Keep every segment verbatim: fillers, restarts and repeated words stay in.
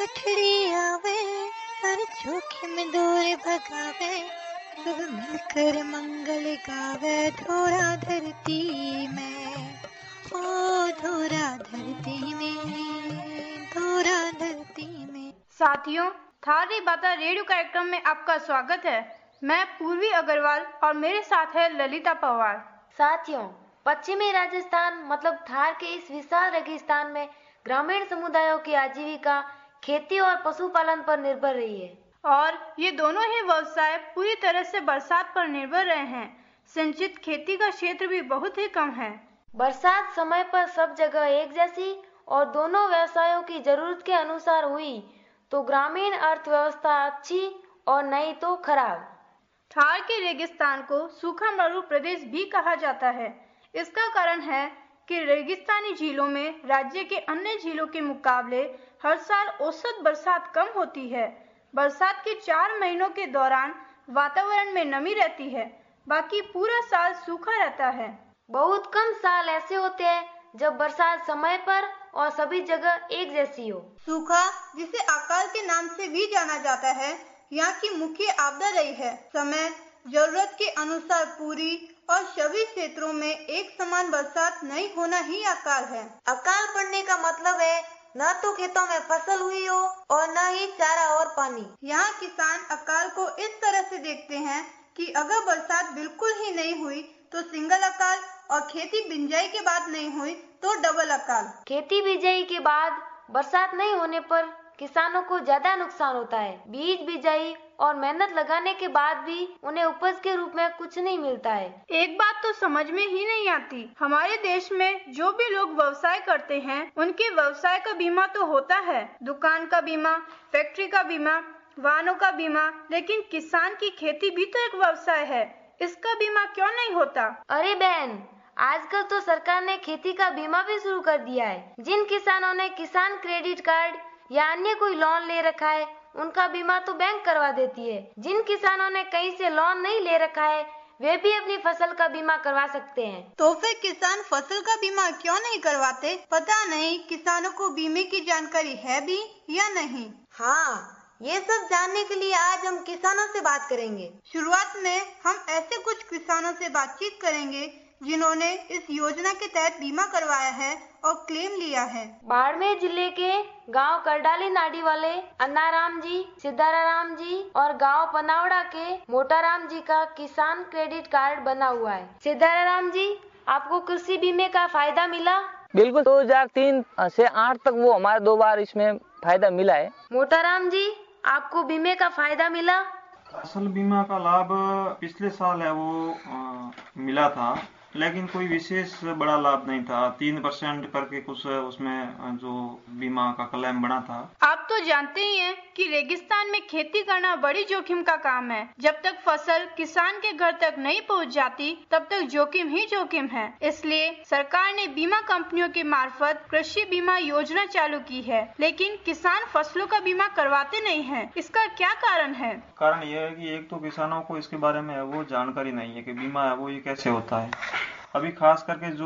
कठड़ी आवे हर जोखिम दूर भगावे, सब मिलकर मंगल गावे धोरा धरती में, ओ धोरा धरती में, धोरा धरती में। साथियों, थारी बाता रेडियो कार्यक्रम में आपका स्वागत है। मैं पूर्वी अग्रवाल और मेरे साथ है ललिता पवार। साथियों, पश्चिमी राजस्थान मतलब थार के इस विशाल रेगिस्तान में ग्रामीण समुदायों की आजीविका खेती और पशुपालन पर निर्भर रही है, और ये दोनों ही व्यवसाय पूरी तरह से बरसात पर निर्भर रहे हैं। सिंचित खेती का क्षेत्र भी बहुत ही कम है। बरसात समय पर सब जगह एक जैसी और दोनों व्यवसायों की जरूरत के अनुसार हुई तो ग्रामीण अर्थव्यवस्था अच्छी और नहीं तो खराब। थार के रेगिस्तान को सूखा मरु प्रदेश भी कहा जाता है। इसका कारण है कि रेगिस्तानी झीलों में राज्य के अन्य झीलों के मुकाबले हर साल औसत बरसात कम होती है। बरसात के चार महीनों के दौरान वातावरण में नमी रहती है, बाकी पूरा साल सूखा रहता है। बहुत कम साल ऐसे होते हैं जब बरसात समय पर और सभी जगह एक जैसी हो। सूखा, जिसे अकाल के नाम से भी जाना जाता है, यहाँ की मुख्य आपदा रही है। समय जरूरत के अनुसार पूरी और सभी क्षेत्रों में एक समान बरसात नहीं होना ही अकाल है। अकाल पड़ने का मतलब है न तो खेतों में फसल हुई हो और न ही चारा और पानी। यहाँ किसान अकाल को इस तरह से देखते हैं कि अगर बरसात बिल्कुल ही नहीं हुई तो सिंगल अकाल, और खेती बिंजाई के बाद नहीं हुई तो डबल अकाल। खेती बिजाई के बाद बरसात नहीं होने पर किसानों को ज्यादा नुकसान होता है। बीज बिजाई और मेहनत लगाने के बाद भी उन्हें उपज के रूप में कुछ नहीं मिलता है। एक बात तो समझ में ही नहीं आती, हमारे देश में जो भी लोग व्यवसाय करते हैं उनके व्यवसाय का बीमा तो होता है, दुकान का बीमा, फैक्ट्री का बीमा, वाहनों का बीमा, लेकिन किसान की खेती भी तो एक व्यवसाय है, इसका बीमा क्यों नहीं होता? अरे बहन, आजकल तो सरकार ने खेती का बीमा भी शुरू कर दिया है। जिन किसानों ने किसान क्रेडिट कार्ड या अन्य कोई लोन ले रखा है उनका बीमा तो बैंक करवा देती है। जिन किसानों ने कहीं से लोन नहीं ले रखा है वे भी अपनी फसल का बीमा करवा सकते हैं। तो फिर किसान फसल का बीमा क्यों नहीं करवाते? पता नहीं किसानों को बीमे की जानकारी है भी या नहीं। हाँ, ये सब जानने के लिए आज हम किसानों से बात करेंगे। शुरुआत में हम ऐसे कुछ किसानों से बातचीत करेंगे जिन्होंने इस योजना के तहत बीमा करवाया है और क्लेम लिया है। बाड़मेर जिले के गांव करडाली नाडी वाले अन्नाराम जी, सिद्धाराम जी और गांव पनावड़ा के मोटाराम जी का किसान क्रेडिट कार्ड बना हुआ है। सिद्धाराम जी, आपको कृषि बीमे का फायदा मिला? बिल्कुल, दो हजार तीन से आठ तक वो हमारे दो बार इसमें फायदा मिला है। मोटाराम जी, आपको बीमे का फायदा मिला? फसल बीमा का लाभ पिछले साल है वो आ, मिला था, लेकिन कोई विशेष बड़ा लाभ नहीं था। तीन परसेंट करके कुछ उसमें जो बीमा का क्लेम बना था। आप तो जानते ही हैं कि रेगिस्तान में खेती करना बड़ी जोखिम का काम है। जब तक फसल किसान के घर तक नहीं पहुंच जाती तब तक जोखिम ही जोखिम है। इसलिए सरकार ने बीमा कंपनियों के मार्फत कृषि बीमा योजना चालू की है, लेकिन किसान फसलों का बीमा करवाते नहीं हैं। इसका क्या कारण है? कारण यह है कि एक तो किसानों को इसके बारे में वो जानकारी नहीं है कि बीमा है वो ये कैसे होता है। अभी खास करके जो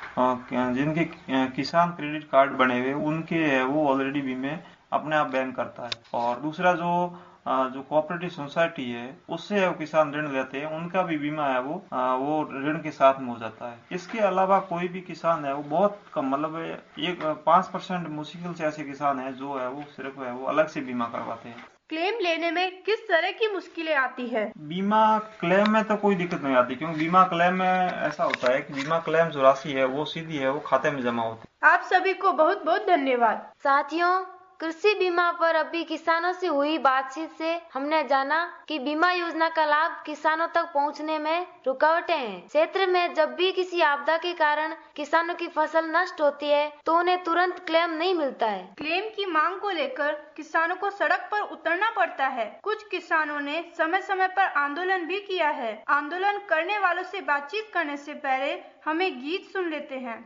जिनके किसान क्रेडिट कार्ड बने हुए उनके है वो ऑलरेडी बीमे अपने आप बैंक करता है। और दूसरा जो जो कोऑपरेटिव सोसाइटी है उससे वो किसान ऋण लेते हैं, उनका भी बीमा है वो वो ऋण के साथ में हो जाता है। इसके अलावा कोई भी किसान है वो बहुत कम, मतलब एक पाँच परसेंट मुश्किल से ऐसे किसान है जो है वो सिर्फ है वो अलग से बीमा करवाते हैं। क्लेम लेने में किस तरह की मुश्किलें आती है? बीमा क्लेम में तो कोई दिक्कत नहीं आती, क्योंकि बीमा क्लेम में ऐसा होता है कि बीमा क्लेम जो राशि है वो सीधी है वो खाते में जमा होती है। आप सभी को बहुत बहुत धन्यवाद। साथियों, कृषि बीमा पर अभी किसानों से हुई बातचीत से हमने जाना कि बीमा योजना का लाभ किसानों तक पहुंचने में रुकावटें हैं। क्षेत्र में जब भी किसी आपदा के कारण किसानों की फसल नष्ट होती है तो उन्हें तुरंत क्लेम नहीं मिलता है। क्लेम की मांग को लेकर किसानों को सड़क पर उतरना पड़ता है। कुछ किसानों ने समय समय पर आंदोलन भी किया है। आंदोलन करने वालों से बातचीत करने से पहले हमें गीत सुन लेते हैं।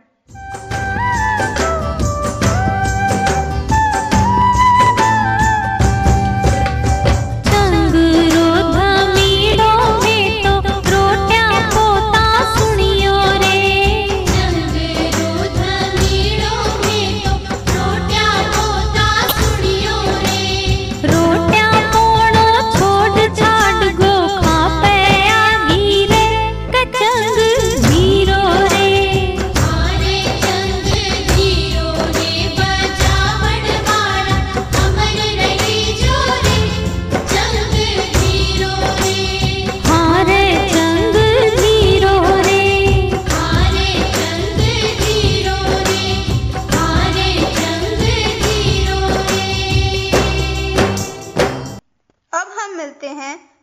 रोटियां पोता सुनियो रे।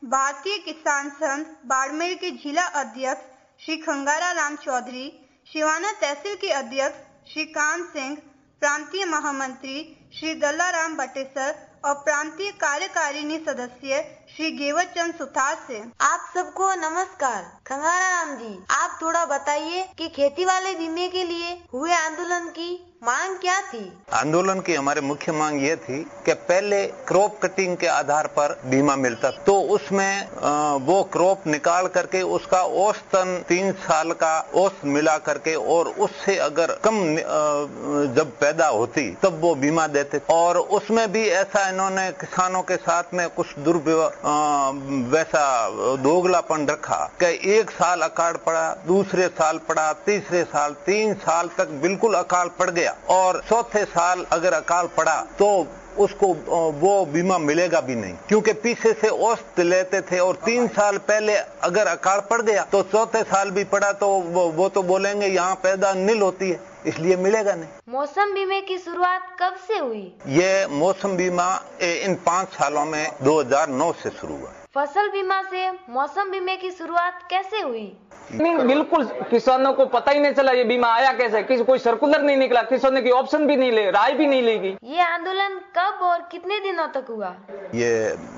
भारतीय किसान संघ बाड़मेर के जिला अध्यक्ष श्री खंगारा राम चौधरी, शिवाना तहसील के अध्यक्ष श्री कान सिंह, प्रांतीय महामंत्री श्री दल्लाराम बटेसर और प्रांतीय कार्यकारिणी सदस्य श्री गेवरचंद सुथार से। आप सबको नमस्कार। खंगारा राम जी, आप थोड़ा बताइए कि खेती वाले बीमे के लिए हुए आंदोलन की मांग क्या थी? आंदोलन की हमारे मुख्य मांग ये थी कि पहले क्रॉप कटिंग के आधार पर बीमा मिलता, तो उसमें वो क्रॉप निकाल करके उसका औसतन तीन साल का औसत मिला करके और उससे अगर कम जब पैदा होती तब वो बीमा देते। और उसमें भी ऐसा इन्होंने किसानों के साथ में कुछ दुर्व्यवहार वैसा दोगलापन रखा कि एक साल अकाल पड़ा, दूसरे साल पड़ा, तीसरे साल, तीन साल तक बिल्कुल अकाल पड़ गया और चौथे साल अगर अकाल पड़ा तो उसको वो बीमा मिलेगा भी नहीं, क्योंकि पीछे से औसत लेते थे और तीन साल पहले अगर अकाल पड़ गया तो चौथे साल भी पड़ा तो वो, वो तो बोलेंगे यहाँ पैदा नील होती है, इसलिए मिलेगा नहीं। मौसम बीमे की शुरुआत कब से हुई? ये मौसम बीमा इन पाँच सालों में दो हज़ार नौ से शुरू हुआ। फसल बीमा से मौसम बीमे की शुरुआत कैसे हुई? नहीं, बिल्कुल किसानों को पता ही नहीं चला ये बीमा आया कैसे, किसी कोई सर्कुलर नहीं निकला, किसानों की ऑप्शन भी नहीं ले, राय भी नहीं लेगी। ये आंदोलन कब और कितने दिनों तक हुआ? ये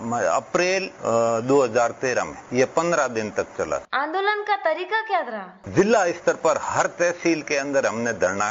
अप्रैल दो हज़ार तेरह में, ये पंद्रह दिन तक चला। आंदोलन का तरीका क्या रहा? जिला स्तर पर हर तहसील के अंदर हमने धरना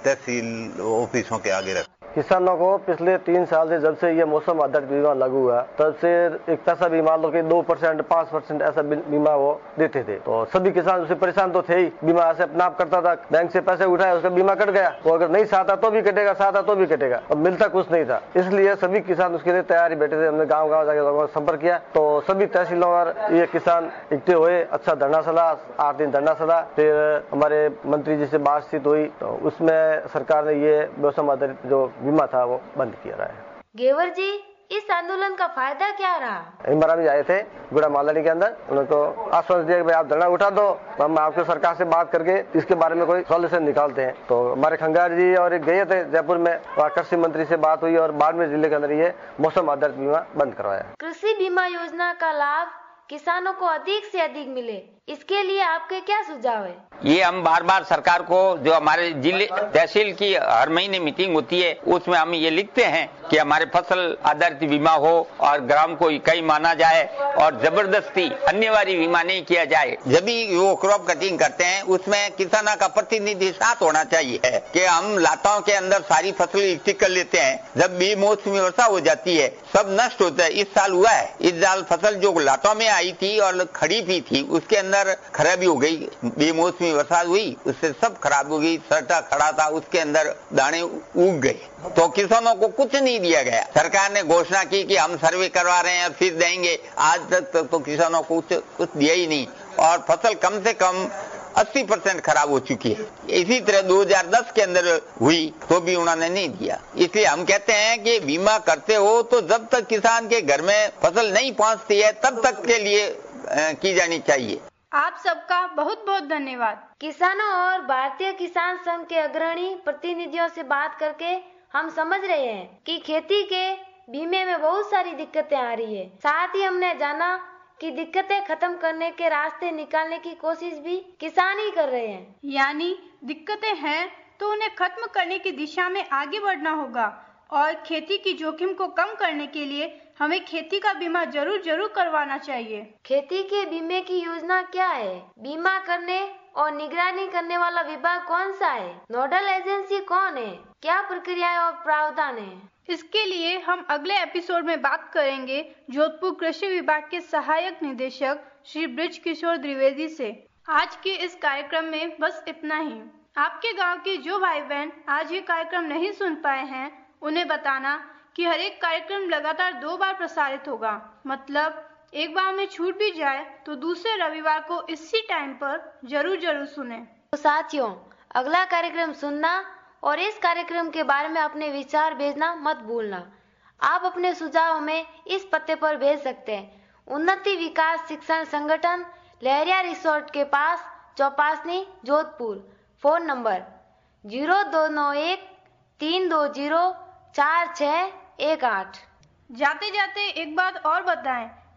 तहसील ऑफिसों के आगे रखा। किसानों को पिछले तीन साल से जब से ये मौसम आधारित बीमा लागू हुआ तब से एक पैसा भी मान लो कि दो परसेंट पाँच परसेंट ऐसा बीमा वो देते थे, तो सभी किसान उससे परेशान तो थे ही। बीमा ऐसे अपना आप करता था, बैंक से पैसे उठाए उसका बीमा कट गया, वो अगर नहीं चाहता तो भी कटेगा, चाहता तो भी कटेगा, और मिलता कुछ नहीं था। इसलिए सभी किसान उसके लिए तैयार ही बैठे थे। हमने गाँव गाँव जाकर लोगों से संपर्क किया तो सभी तहसीलों पर ये किसान इकट्ठे हुए, अच्छा धरना चला, आठ दिन धरना चला। फिर हमारे मंत्री जी से बातचीत हुई तो उसमें सरकार ने ये मौसम आधारित जो बीमा था वो बंद किया रहा है। गेवर जी, इस आंदोलन का फायदा क्या रहा? इमरान भी आए थे गुड़ा मालानी के अंदर, उनको आश्वासन दिया कि भाई आप धरना उठा दो, हम आपके सरकार से बात करके इसके बारे में कोई सॉल्यूशन निकालते हैं। तो हमारे खंगार जी और एक गए थे जयपुर में, वहाँ कृषि मंत्री से बात हुई और बाड़मेर जिले के अंदर ये मौसम आधारित बीमा बंद करवाया। कृषि बीमा योजना का लाभ किसानों को अधिक से अधिक मिले, इसके लिए आपके क्या सुझाव है? ये हम बार बार सरकार को, जो हमारे जिले तहसील की हर महीने मीटिंग होती है उसमें हम ये लिखते हैं कि हमारे फसल आधारित बीमा हो और ग्राम को इकाई माना जाए और जबरदस्ती अन्यवारी बीमा नहीं किया जाए। जब भी वो क्रॉप कटिंग करते हैं उसमें किसानों का प्रतिनिधि साथ होना चाहिए है कि हम लाताओं के अंदर सारी फसल इकट्ठी कर लेते हैं, जब बेमौसमी वर्षा हो जाती है सब नष्ट होता है। इस साल हुआ है, इस साल फसल जो लाताओं में आई थी और खड़ी भी थी उसके अंदर खराबी हो गई, बेमौसमी वर्षा हुई उससे सब खराब हो गई। सर्टा खड़ा था उसके अंदर दाने उग गए, तो किसानों को कुछ नहीं दिया गया। सरकार ने घोषणा की कि हम सर्वे करवा रहे हैं फिर देंगे, आज तक तो, तो किसानों को कुछ कुछ दिया ही नहीं और फसल कम से कम अस्सी परसेंट खराब हो चुकी है। इसी तरह दो हज़ार दस के अंदर हुई तो भी उन्होंने नहीं दिया। इसलिए हम कहते हैं कि बीमा करते हो तो जब तक किसान के घर में फसल नहीं पहुंचती है तब तक के लिए आ, की जानी चाहिए। आप सबका बहुत बहुत धन्यवाद। किसानों और भारतीय किसान संघ के अग्रणी प्रतिनिधियों से बात करके हम समझ रहे हैं कि खेती के बीमे में बहुत सारी दिक्कतें आ रही है। साथ ही हमने जाना कि दिक्कतें खत्म करने के रास्ते निकालने की कोशिश भी किसान ही कर रहे हैं। यानी दिक्कतें हैं तो उन्हें खत्म करने की दिशा में आगे बढ़ना होगा और खेती की जोखिम को कम करने के लिए हमें खेती का बीमा जरूर जरूर करवाना चाहिए। खेती के बीमे की योजना क्या है? बीमा करने और निगरानी करने वाला विभाग कौन सा है? नोडल एजेंसी कौन है? क्या प्रक्रियाएं और प्रावधान है? इसके लिए हम अगले एपिसोड में बात करेंगे जोधपुर कृषि विभाग के सहायक निदेशक श्री ब्रिज किशोर द्विवेदी से। आज के इस कार्यक्रम में बस इतना ही। आपके गांव के जो भाई बहन आज ये कार्यक्रम नहीं सुन पाए हैं उन्हें बताना कि हर एक कार्यक्रम लगातार दो बार प्रसारित होगा, मतलब एक बार में छूट भी जाए तो दूसरे रविवार को इसी टाइम पर जरूर जरूर सुने। तो साथियों, अगला कार्यक्रम सुनना और इस कार्यक्रम के बारे में अपने विचार भेजना मत भूलना। आप अपने सुझाव हमें इस पते पर भेज सकते हैं। उन्नति विकास शिक्षण संगठन, लहरिया रिसोर्ट के पास, Chaupasni, Jodhpur. Phone number zero दो नौ एक तीन दो जीरो चार छः एक आठ। जाते जाते एक बात और बताएं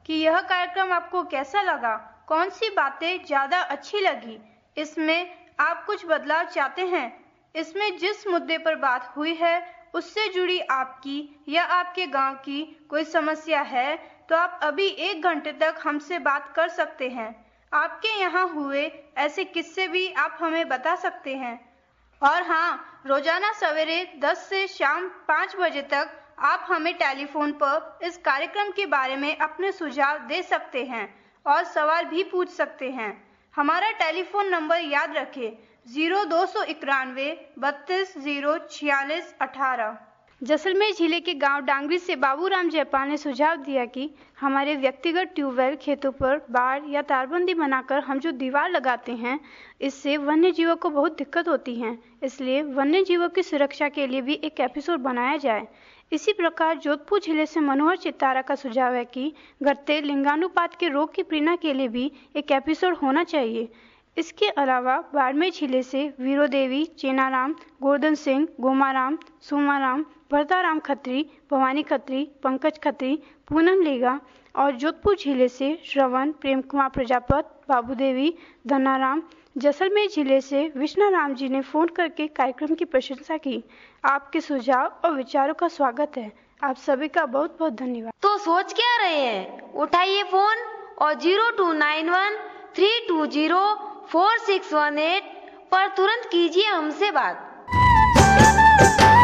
कि यह कार्यक्रम आपको कैसा लगा, कौन सी बातें ज्यादा अच्छी लगी, इसमें आप कुछ बदलाव चाहते हैं, इसमें जिस मुद्दे पर बात हुई है उससे जुड़ी आपकी या आपके गांव की कोई समस्या है तो आप अभी एक घंटे तक हमसे बात कर सकते हैं। आपके यहाँ हुए ऐसे किस्से भी आप हमें बता सकते हैं। और हाँ, रोजाना सवेरे दस से शाम पाँच बजे तक आप हमें टेलीफोन पर इस कार्यक्रम के बारे में अपने सुझाव दे सकते हैं और सवाल भी पूछ सकते हैं। हमारा टेलीफोन नंबर याद रखें, जीरो दो सौ इक्यानवे बत्तीस जीरो छियालीस अठारह। जैसलमेर जिले के गांव डांगरी से बाबूराम जयपाल ने सुझाव दिया कि हमारे व्यक्तिगत ट्यूबवेल खेतों पर बाढ़ या तारबंदी बनाकर हम जो दीवार लगाते हैं, इससे वन्य जीवों को बहुत दिक्कत होती है, इसलिए वन्य जीवों की सुरक्षा के लिए भी एक एपिसोड बनाया जाए। इसी प्रकार जोधपुर जिले से मनोहर चित्तारा का सुझाव है कि घटते लिंगानुपात के रोग की प्रेरणा के लिए भी एक एपिसोड होना चाहिए। इसके अलावा बाड़मेर जिले से वीरो देवी, चेनाराम, गोवर्धन सिंह, गोमाराम, सुमाराम, भरताराम खत्री, भवानी खत्री, पंकज खत्री, पूनम लेगा और जोधपुर जिले से श्रवण, प्रेम कुमार प्रजापत, बाबू देवी, धनाराम, जैसलमेर जिले से विष्णाराम जी ने फोन करके कार्यक्रम की प्रशंसा की। आपके सुझाव और विचारों का स्वागत है। आप सभी का बहुत बहुत धन्यवाद। तो सोच क्या रहे हैं, उठाइए फोन और zero two nine one three two zero four six one eight पर तुरंत कीजिए हमसे बात।